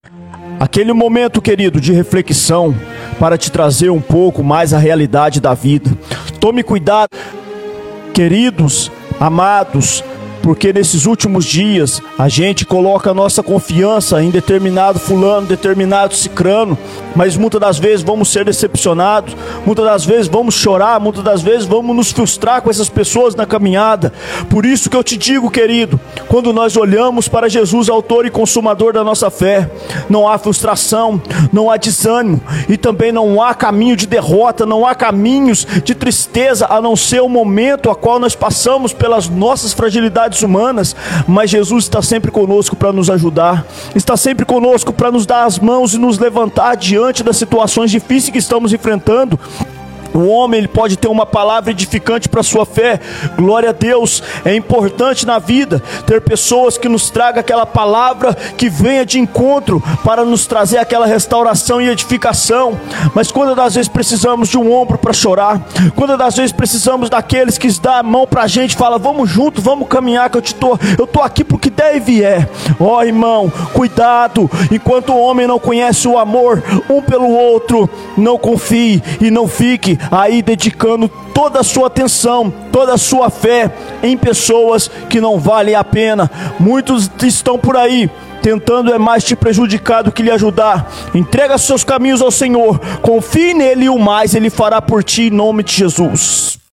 Aquele momento, querido, de reflexão para te trazer um pouco mais a realidade da vida. Tome cuidado, queridos, amados, porque nesses últimos dias a gente coloca a nossa confiança em determinado fulano, determinado cicrano, mas muitas das vezes vamos ser decepcionados, muitas das vezes vamos chorar, muitas das vezes vamos nos frustrar com essas pessoas na caminhada. Por isso que eu te digo, querido, quando nós olhamos para Jesus, autor e consumador da nossa fé, não há frustração, não há desânimo e também não há caminho de derrota, não há caminhos de tristeza, a não ser o momento a qual nós passamos pelas nossas fragilidades humanas, mas Jesus está sempre conosco para nos ajudar, está sempre conosco para nos dar as mãos e nos levantar diante das situações difíceis que estamos enfrentando. O homem, ele pode ter uma palavra edificante para a sua fé, glória a Deus. É importante na vida ter pessoas que nos tragam aquela palavra que venha de encontro para nos trazer aquela restauração e edificação. Mas quando das vezes precisamos de um ombro para chorar, quando das vezes precisamos daqueles que dão a mão para a gente, fala, vamos junto, vamos caminhar, que eu tô aqui porque der e vier. Ó irmão, cuidado, enquanto o homem não conhece o amor um pelo outro, não confie e não fique aí dedicando toda a sua atenção, toda a sua fé em pessoas que não valem a pena. Muitos estão por aí tentando mais te prejudicar do que lhe ajudar. Entrega seus caminhos ao Senhor, confie nele e o mais Ele fará por ti, em nome de Jesus.